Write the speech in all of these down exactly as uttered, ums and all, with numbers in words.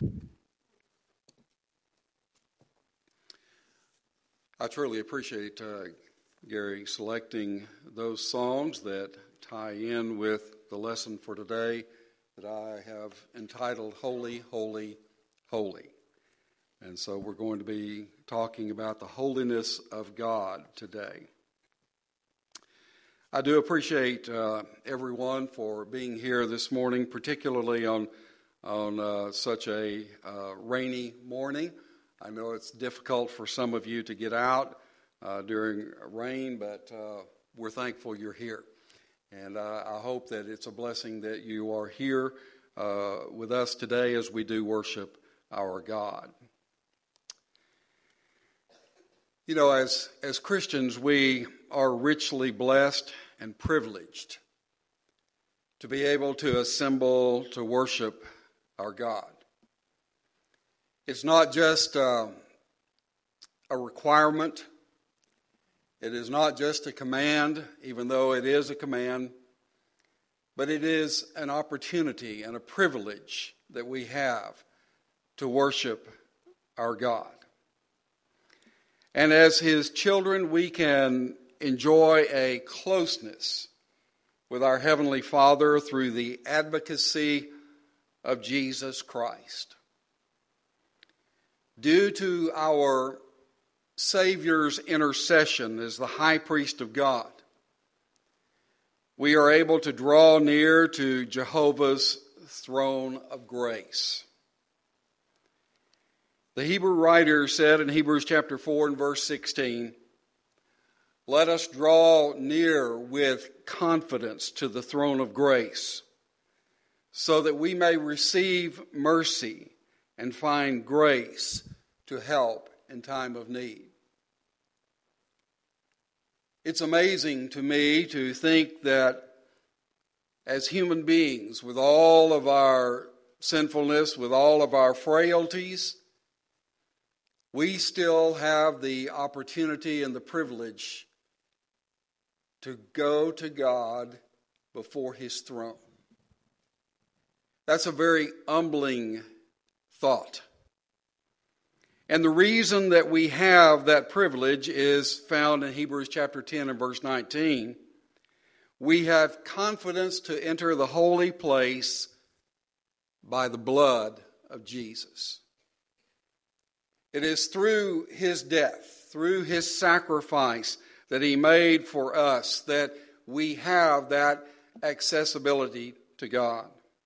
I truly appreciate uh, Gary selecting those songs that tie in with the lesson for today that I have entitled Holy, Holy, Holy. And so we're going to be talking about the holiness of God today. I do appreciate uh, everyone for being here this morning, particularly on, on uh, such a uh, rainy morning. I know it's difficult for some of you to get out uh, during rain, but uh, we're thankful you're here. And uh, I hope that it's a blessing that you are here uh, with us today as we do worship our God. You know, as, as Christians, we are richly blessed and privileged to be able to assemble to worship our God. It's not just uh, a requirement. It is not just a command, even though it is a command, but it is an opportunity and a privilege that we have to worship our God. And as His children, we can enjoy a closeness with our Heavenly Father through the advocacy of Jesus Christ. Due to our Savior's intercession as the high priest of God, we are able to draw near to Jehovah's throne of grace. The Hebrew writer said in Hebrews chapter four and verse sixteen, "Let us draw near with confidence to the throne of grace, so that we may receive mercy and find grace to help in time of need." It's amazing to me to think that as human beings, with all of our sinfulness, with all of our frailties, we still have the opportunity and the privilege to go to God before His throne. That's a very humbling thought. And the reason that we have that privilege is found in Hebrews chapter ten and verse nineteen. We have confidence to enter the holy place by the blood of Jesus. It is through His death, through His sacrifice that He made for us, that we have that accessibility to God.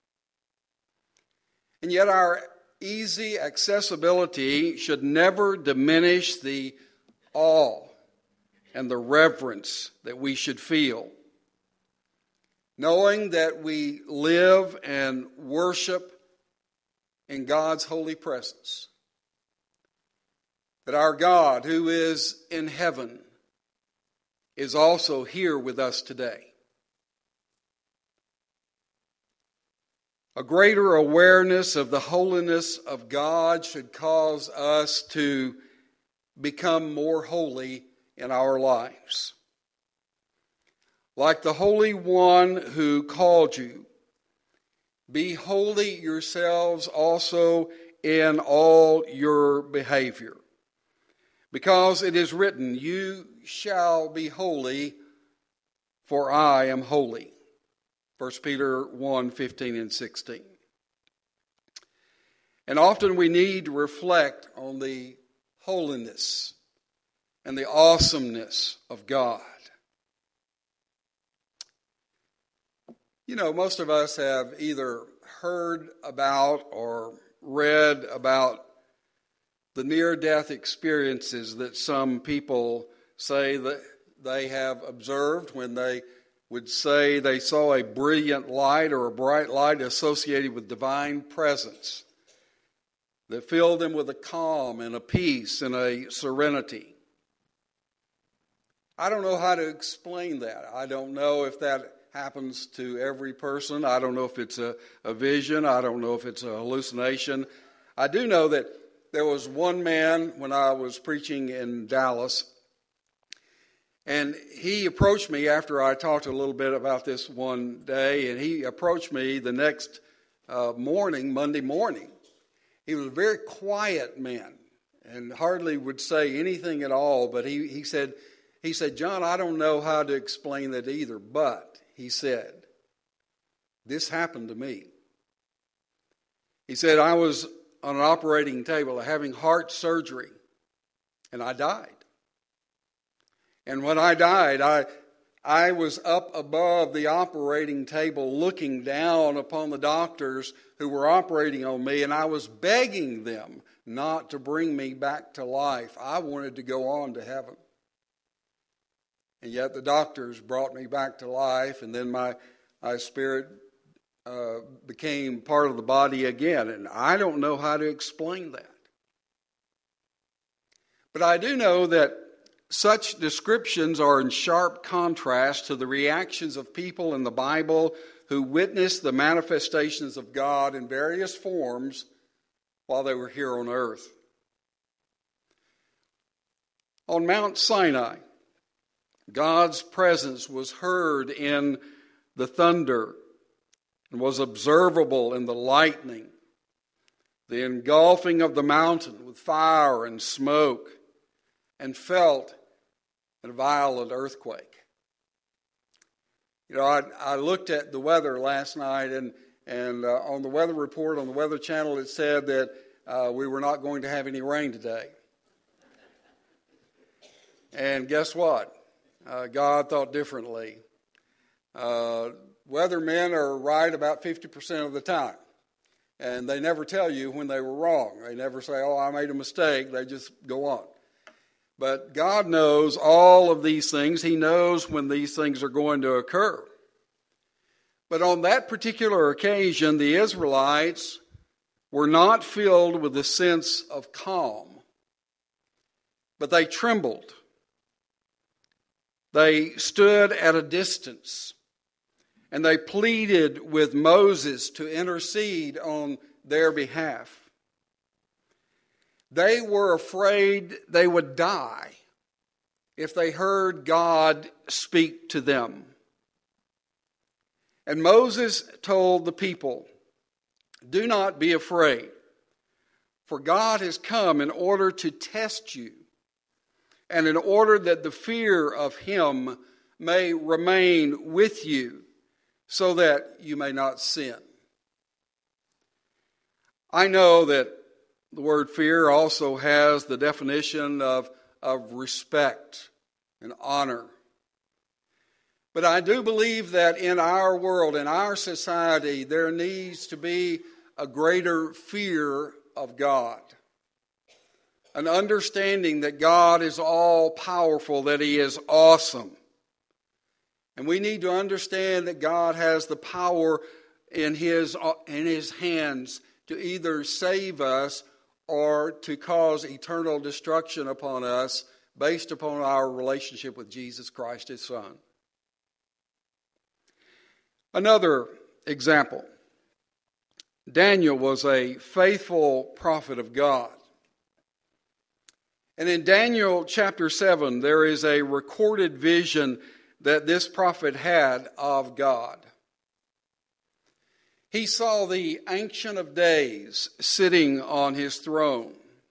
And yet our easy accessibility should never diminish the awe and the reverence that we should feel, knowing that we live and worship in God's holy presence, that our God who is in heaven is also here with us today. A greater awareness of the holiness of God should cause us to become more holy in our lives. Like the Holy One who called you, be holy yourselves also in all your behavior. Because it is written, "You shall be holy, for I am holy." First Peter one, fifteen and sixteen. And often we need to reflect on the holiness and the awesomeness of God. You know, most of us have either heard about or read about the near-death experiences that some people say that they have observed when they would say they saw a brilliant light or a bright light associated with divine presence that filled them with a calm and a peace and a serenity. I don't know how to explain that. I don't know if that happens to every person. I don't know if it's a, a vision. I don't know if it's a hallucination. I do know that there was one man when I was preaching in Dallas, and he approached me after I talked a little bit about this one day, and he approached me the next uh, morning, Monday morning, He was a very quiet man and hardly would say anything at all. But he, he said, he said, John, I don't know how to explain that either. But, he said, this happened to me. He said, I was on an operating table having heart surgery, and I died. And when I died, I, I was up above the operating table looking down upon the doctors who were operating on me, and I was begging them not to bring me back to life. I wanted to go on to heaven. And yet the doctors brought me back to life, and then my, my spirit uh, became part of the body again. And I don't know how to explain that. But I do know that such descriptions are in sharp contrast to the reactions of people in the Bible who witnessed the manifestations of God in various forms while they were here on earth. On Mount Sinai, God's presence was heard in the thunder and was observable in the lightning, the engulfing of the mountain with fire and smoke, and felt in a violent earthquake. You know, I, I looked at the weather last night, and, and uh, on the weather report on the Weather Channel, it said that uh, we were not going to have any rain today. And guess what? Uh, God thought differently. Uh, weathermen are right about fifty percent of the time. And they never tell you when they were wrong. They never say, oh, I made a mistake. They just go on. But God knows all of these things. He knows when these things are going to occur. But on that particular occasion, the Israelites were not filled with a sense of calm, but they trembled. They stood at a distance, and they pleaded with Moses to intercede on their behalf. They were afraid they would die if they heard God speak to them. And Moses told the people, do not be afraid, for God has come in order to test you, and in order that the fear of him may remain with you, so that you may not sin. I know that the word fear also has the definition of, of respect and honor. But I do believe that in our world, in our society, there needs to be a greater fear of God. An understanding that God is all powerful, that he is awesome. And we need to understand that God has the power in his, in his hands to either save us or to cause eternal destruction upon us based upon our relationship with Jesus Christ, his Son. Another example. Daniel was a faithful prophet of God. And in Daniel chapter seven, there is a recorded vision that this prophet had of God. He saw the Ancient of Days sitting on his throne.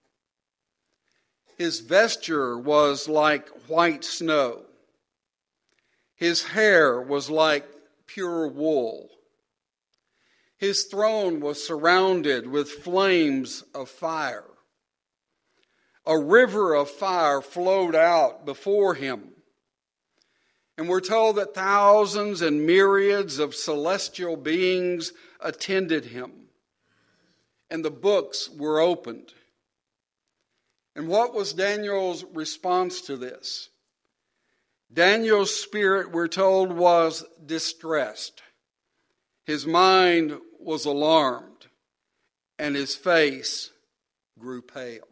His vesture was like white snow. His hair was like pure wool. His throne was surrounded with flames of fire. A river of fire flowed out before him. And we're told that thousands and myriads of celestial beings attended him. And the books were opened. And what was Daniel's response to this? Daniel's spirit, we're told, was distressed. His mind was alarmed, and his face grew pale.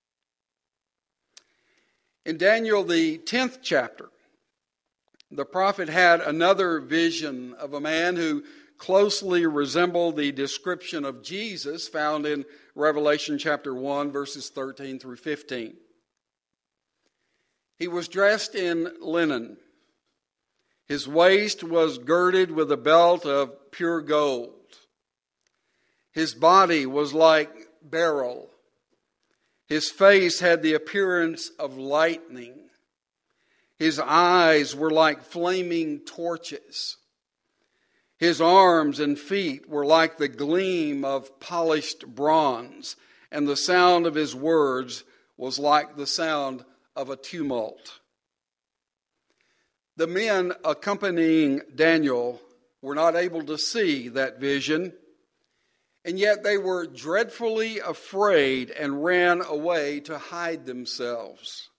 In Daniel, the tenth chapter, the prophet had another vision of a man who closely resembled the description of Jesus found in Revelation chapter one, verses thirteen through fifteen. He was dressed in linen. His waist was girded with a belt of pure gold. His body was like beryl. His face had the appearance of lightning. His eyes were like flaming torches. His arms and feet were like the gleam of polished bronze, and the sound of his words was like the sound of a tumult. The men accompanying Daniel were not able to see that vision, and yet they were dreadfully afraid and ran away to hide themselves.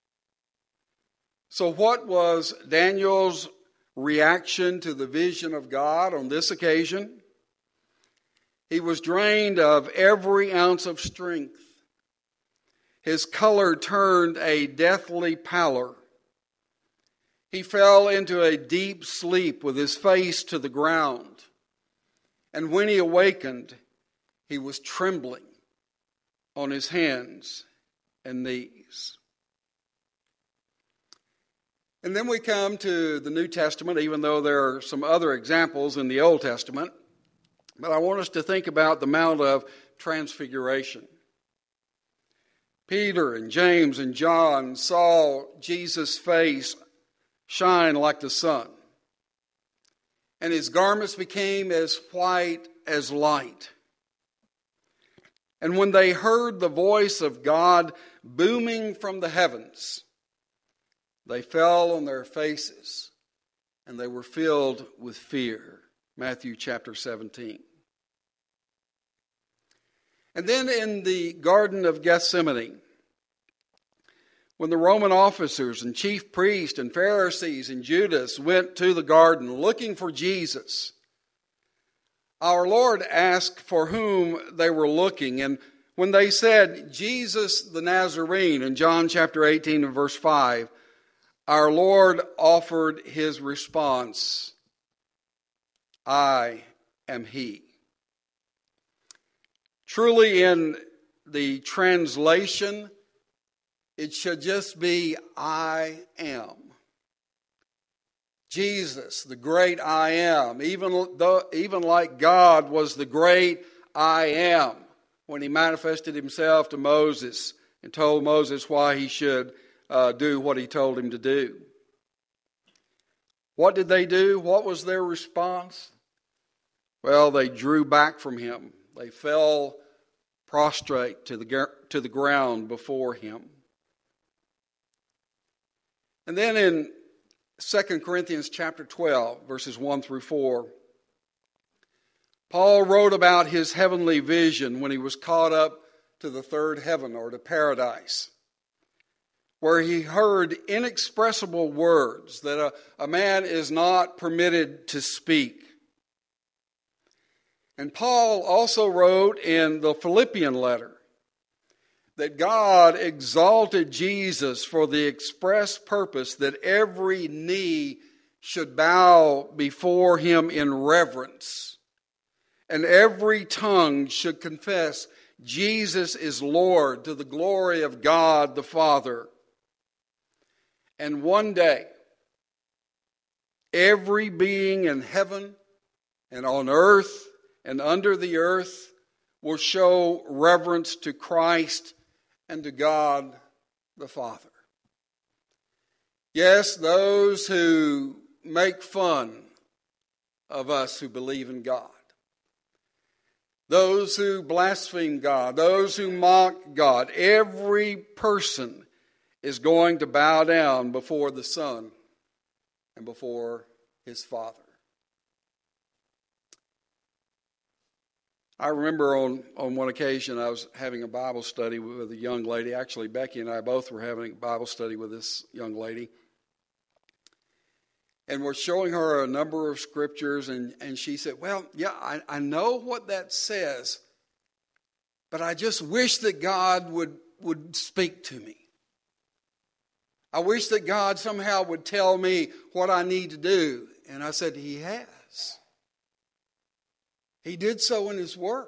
So what was Daniel's reaction to the vision of God on this occasion? He was drained of every ounce of strength. His color turned a deathly pallor. He fell into a deep sleep with his face to the ground. And when he awakened, he was trembling on his hands and knees. And then we come to the New Testament, even though there are some other examples in the Old Testament. But I want us to think about the Mount of Transfiguration. Peter and James and John saw Jesus' face shine like the sun, and his garments became as white as light. And when they heard the voice of God booming from the heavens, they fell on their faces, and they were filled with fear. Matthew chapter seventeen. And then in the Garden of Gethsemane, when the Roman officers and chief priests and Pharisees and Judas went to the garden looking for Jesus, our Lord asked for whom they were looking. And when they said, Jesus the Nazarene, in John chapter eighteen and verse five, our Lord offered his response, I am he. Truly, in the translation, it should just be, I am. Jesus, the great I am, even, though, even like God was the great I am when he manifested himself to Moses and told Moses why he should uh, do what he told him to do. What did they do? What was their response? Well, they drew back from him. They fell prostrate to the, to the ground before him. And then in Second Corinthians chapter twelve, verses one through four, Paul wrote about his heavenly vision when he was caught up to the third heaven, or to paradise, where he heard inexpressible words that a, a man is not permitted to speak. And Paul also wrote in the Philippian letter that God exalted Jesus for the express purpose that every knee should bow before him in reverence, and every tongue should confess Jesus is Lord, to the glory of God the Father. And one day, every being in heaven and on earth and under the earth will show reverence to Christ and to God the Father. Yes, those who make fun of us who believe in God, those who blaspheme God, those who mock God, every person is going to bow down before the Son and before his Father. I remember on, on one occasion I was having a Bible study with a young lady. Actually, Becky and I both were having a Bible study with this young lady. And we're showing her a number of scriptures, and, and she said, well, yeah, I, I know what that says, but I just wish that God would, would speak to me. I wish that God somehow would tell me what I need to do. And I said, he has. He did so in his word.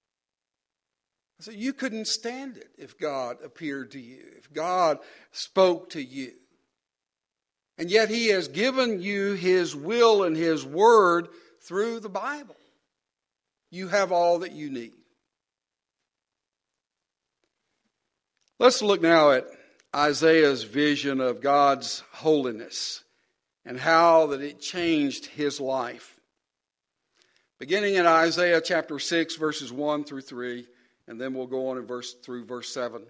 I said, you couldn't stand it if God appeared to you, if God spoke to you. And yet he has given you his will and his word through the Bible. You have all that you need. Let's look now at Isaiah's vision of God's holiness and how that it changed his life. Beginning in Isaiah chapter six, verses one through three, and then we'll go on in verse through verse seven.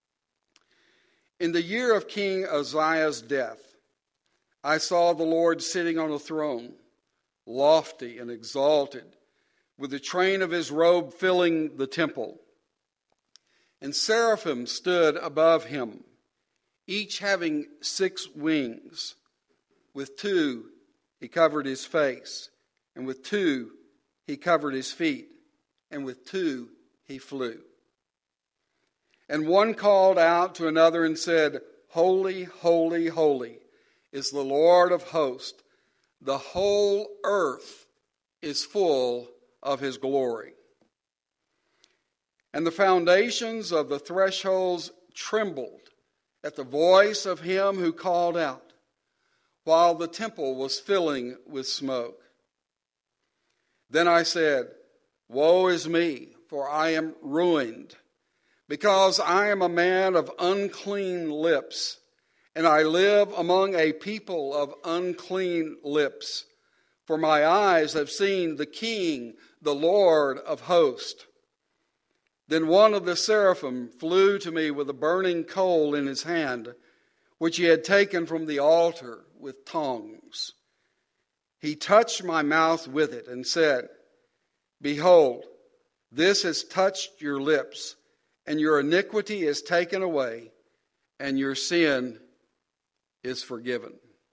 In the year of King Uzziah's death, I saw the Lord sitting on a throne, lofty and exalted, with the train of his robe filling the temple. And seraphim stood above him, each having six wings. With two he covered his face, and with two he covered his feet, and with two he flew. And one called out to another and said, Holy, holy, holy is the Lord of hosts. The whole earth is full of his glory. And the foundations of the thresholds trembled at the voice of him who called out, while the temple was filling with smoke. Then I said, Woe is me, for I am ruined, because I am a man of unclean lips, and I live among a people of unclean lips. For my eyes have seen the King, the Lord of hosts. Then one of the seraphim flew to me with a burning coal in his hand, which he had taken from the altar with tongs. He touched my mouth with it and said, Behold, this has touched your lips, and your iniquity is taken away, and your sin is forgiven.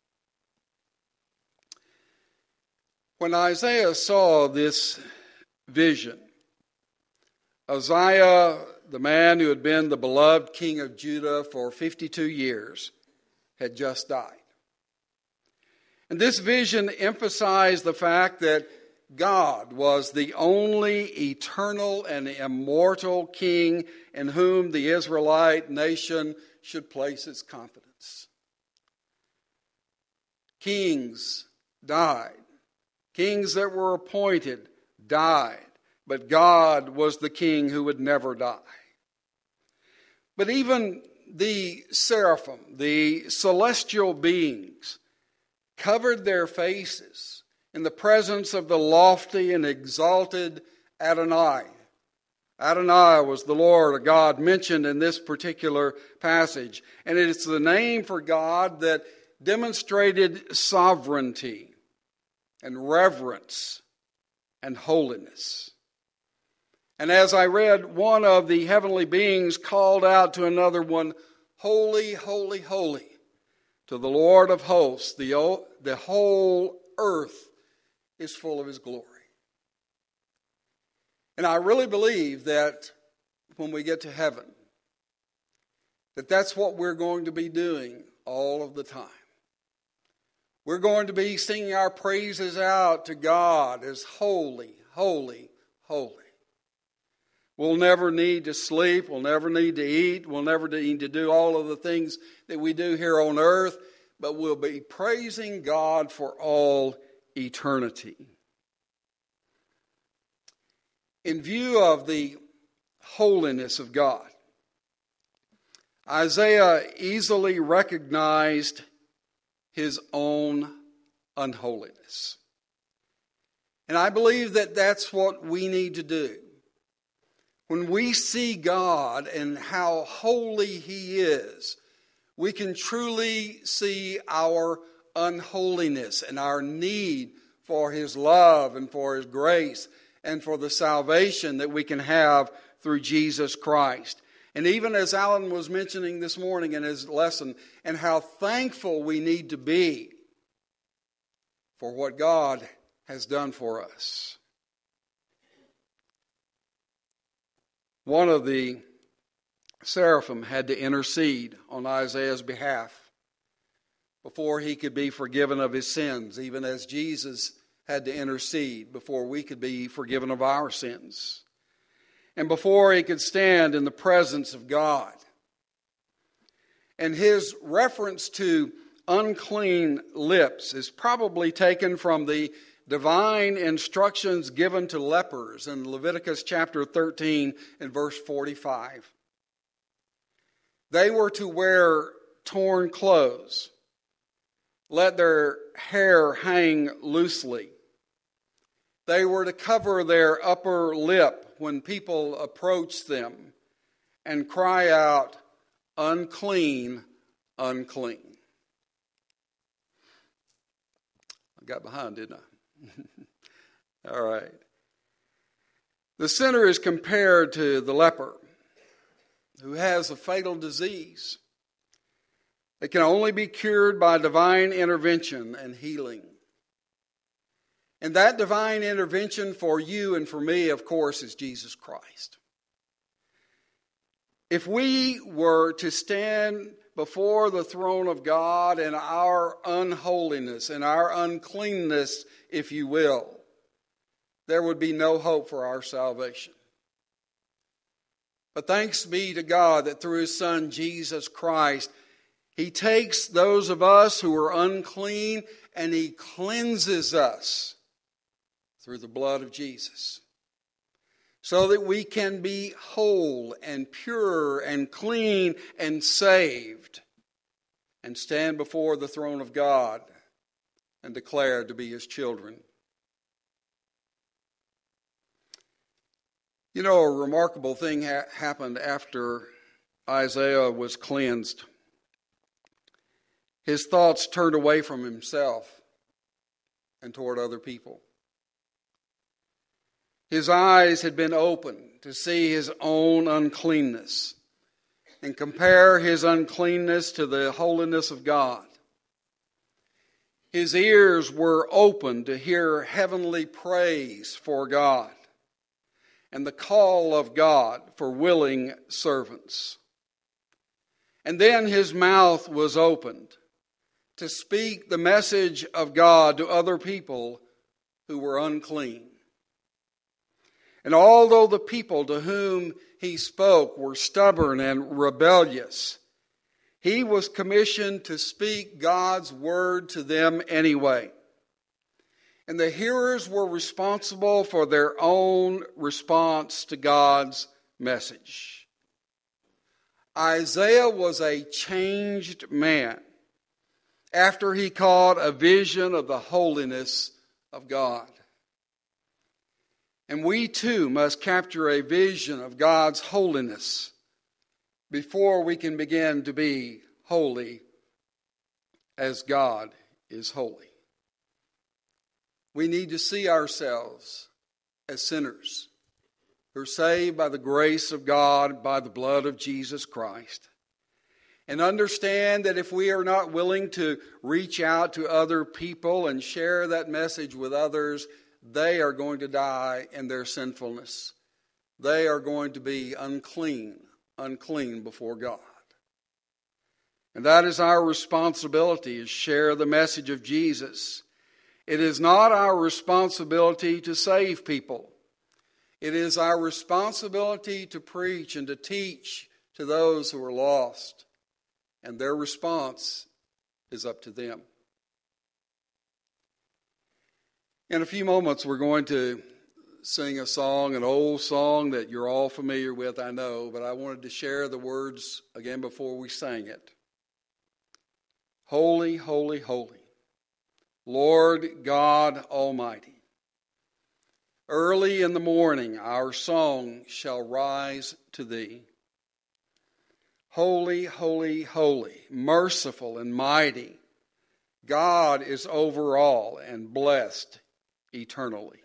When Isaiah saw this vision, Uzziah, the man who had been the beloved king of Judah for fifty-two years, had just died. And this vision emphasized the fact that God was the only eternal and immortal king in whom the Israelite nation should place its confidence. Kings died. Kings that were appointed died. But God was the king who would never die. But even the seraphim, the celestial beings, covered their faces in the presence of the lofty and exalted Adonai. Adonai was the Lord, a God mentioned in this particular passage. And it is the name for God that demonstrated sovereignty and reverence and holiness. And as I read, one of the heavenly beings called out to another one, Holy, holy, holy, to the Lord of hosts. The, the whole earth is full of his glory. And I really believe that when we get to heaven, that that's what we're going to be doing all of the time. We're going to be singing our praises out to God as holy, holy, holy. We'll never need to sleep. We'll never need to eat. We'll never need to do all of the things that we do here on earth. But we'll be praising God for all eternity. In view of the holiness of God, Isaiah easily recognized his own unholiness. And I believe that that's what we need to do. When we see God and how holy he is, we can truly see our unholiness and our need for his love and for his grace and for the salvation that we can have through Jesus Christ. And even as Alan was mentioning this morning in his lesson, and how thankful we need to be for what God has done for us. One of the seraphim had to intercede on Isaiah's behalf before he could be forgiven of his sins, even as Jesus had to intercede before we could be forgiven of our sins, and before he could stand in the presence of God. And his reference to unclean lips is probably taken from the divine instructions given to lepers in Leviticus chapter thirteen and verse forty-five. They were to wear torn clothes, let their hair hang loosely. They were to cover their upper lip when people approached them and cry out, "Unclean, unclean." I got behind, didn't I? All right. The sinner is compared to the leper who has a fatal disease. It can only be cured by divine intervention and healing. And that divine intervention for you and for me, of course, is Jesus Christ. If we were to stand before the throne of God in our unholiness, in our uncleanness, if you will, there would be no hope for our salvation. But thanks be to God that through His Son, Jesus Christ, He takes those of us who are unclean and He cleanses us through the blood of Jesus, so that we can be whole and pure and clean and saved and stand before the throne of God and declared to be His children. You know, a remarkable thing ha- happened after Isaiah was cleansed. His thoughts turned away from himself and toward other people. His eyes had been opened to see his own uncleanness and compare his uncleanness to the holiness of God. His ears were opened to hear heavenly praise for God and the call of God for willing servants. And then his mouth was opened to speak the message of God to other people who were unclean. And although the people to whom he spoke were stubborn and rebellious, he was commissioned to speak God's word to them anyway. And the hearers were responsible for their own response to God's message. Isaiah was a changed man after he caught a vision of the holiness of God. And we too must capture a vision of God's holiness before we can begin to be holy as God is holy. We need to see ourselves as sinners who are saved by the grace of God, by the blood of Jesus Christ. And understand that if we are not willing to reach out to other people and share that message with others, they are going to die in their sinfulness. They are going to be unclean, unclean before God. And that is our responsibility, is share the message of Jesus. It is not our responsibility to save people. It is our responsibility to preach and to teach to those who are lost. And their response is up to them. In a few moments, we're going to sing a song, an old song that you're all familiar with, I know, but I wanted to share the words again before we sang it. Holy, holy, holy, Lord God Almighty. Early in the morning our song shall rise to Thee. Holy, holy, holy, merciful and mighty, God is over all and blessed eternally.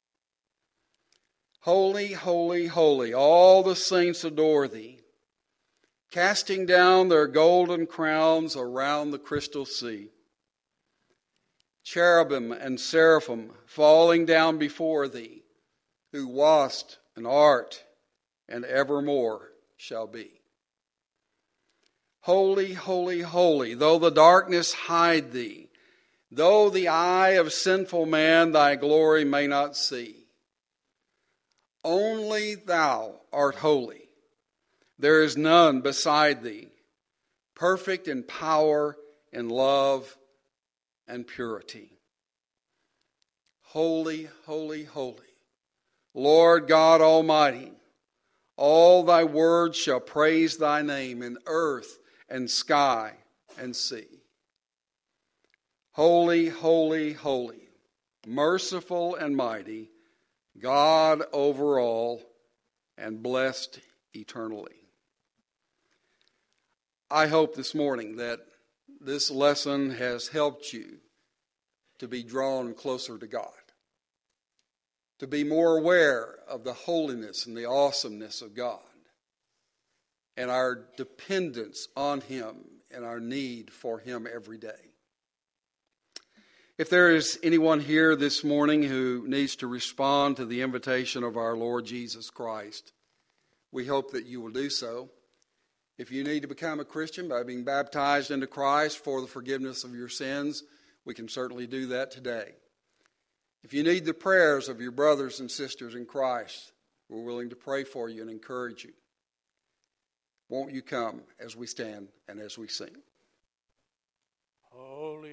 Holy, holy, holy, all the saints adore Thee, casting down their golden crowns around the crystal sea. Cherubim and seraphim falling down before Thee, who wast and art and evermore shall be. Holy, holy, holy, though the darkness hide Thee, though the eye of sinful man Thy glory may not see. Only Thou art holy. There is none beside Thee, perfect in power, in love, and purity. Holy, holy, holy, Lord God Almighty, All thy words shall praise thy name in earth and sky and sea. Holy, holy, holy, merciful and mighty, God over all, and blessed eternally. I hope this morning that this lesson has helped you to be drawn closer to God, to be more aware of the holiness and the awesomeness of God, and our dependence on Him and our need for Him every day. If there is anyone here this morning who needs to respond to the invitation of our Lord Jesus Christ, we hope that you will do so. If you need to become a Christian by being baptized into Christ for the forgiveness of your sins, we can certainly do that today. If you need the prayers of your brothers and sisters in Christ, we're willing to pray for you and encourage you. Won't you come as we stand and as we sing? Holy